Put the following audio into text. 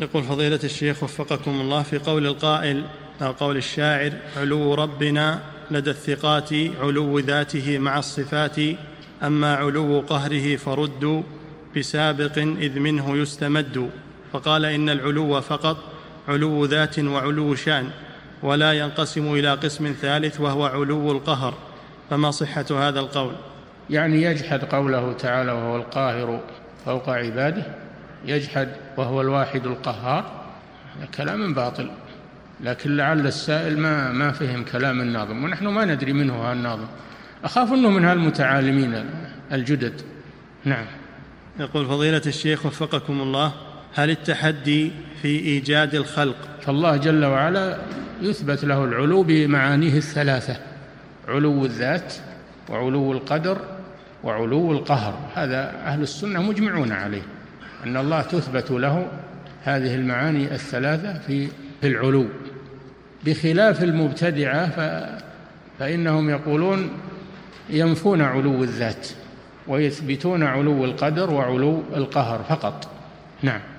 يقول فضيلة الشيخ وفقكم الله، في قول القائل أو قول الشاعر: علو ربنا لدى الثقات علو ذاته مع الصفات، أما علو قهره فرد بسابق إذ منه يستمد. فقال إن العلو فقط علو ذات وعلو شأن، ولا ينقسم إلى قسم ثالث وهو علو القهر، فما صحة هذا القول؟ يعني يجحد قوله تعالى وهو القاهر فوق عباده، يجحد وهو الواحد القهار، كلام باطل. لكن لعل السائل ما فهم كلام الناظم، ونحن ما ندري منه الناظم، أخاف أنه من هالمتعالمين الجدد. نعم. يقول فضيلة الشيخ وفقكم الله: هل التحدي في إيجاد الخلق؟ فالله جل وعلا يثبت له العلو بمعانيه الثلاثة: علو الذات وعلو القدر وعلو القهر. هذا أهل السنة مجمعون عليه، أن الله تثبت له هذه المعاني الثلاثة في العلو، بخلاف المبتدعة فإنهم يقولون ينفون علو الذات ويثبتون علو القدر وعلو القهر فقط. نعم.